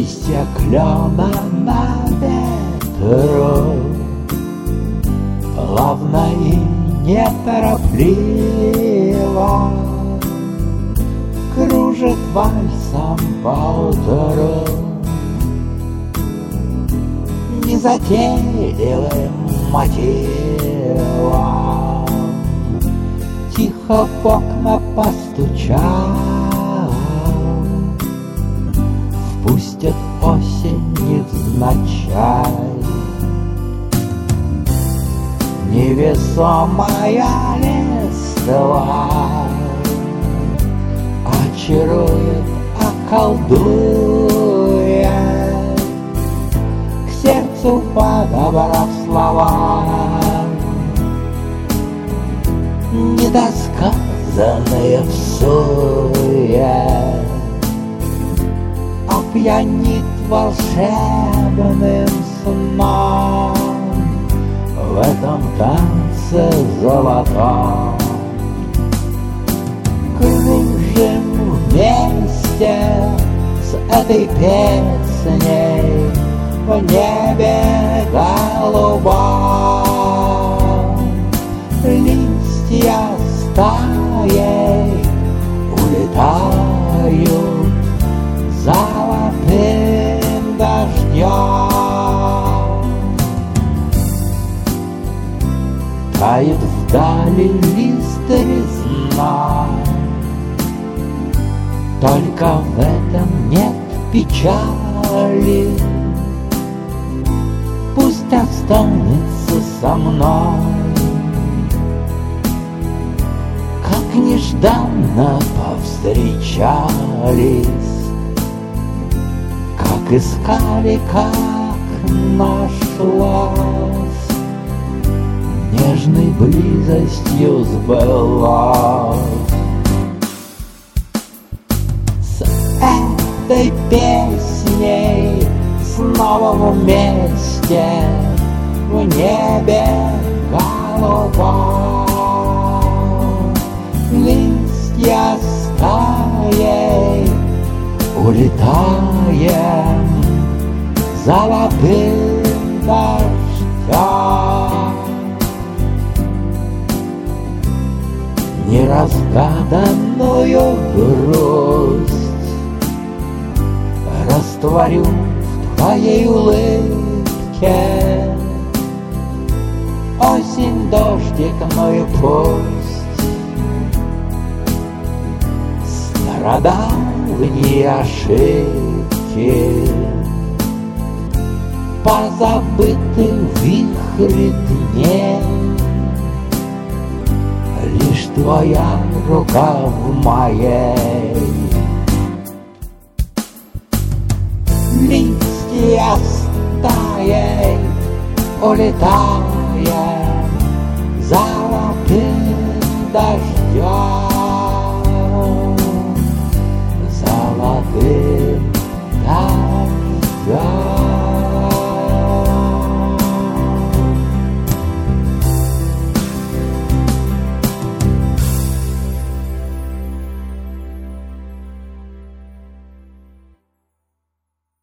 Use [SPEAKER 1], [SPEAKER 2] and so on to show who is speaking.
[SPEAKER 1] Листья клена на ветру плавно и неторопливо кружит вальсом поутру незатейливым мотивом. Тихо в окна постучал, впустят осень невзначай. Невесомая листва очарует, околдует, к сердцу подобрав слова недосказанные всуе, опьянит волшебным сном в этом танце золотом. Кружим вместе с этой песней в небе голубом. Листья стаей улетают золотым дождем. Тает вдали лист резна, только в этом нет печали. Пусть останется со мной, как нежданно повстречались, как искали, как нашлась, нежной близостью сбылась. С этой песней снова вместе в небе голубом. Листья стаей улетаем золотым дождем. Неразгаданную грусть растворю в твоей улыбке. Осень, дождик, ну и пусть стародавние ошибки позабыты в вихре дней. Лишь твоя рука в моей. Листья стаей улетают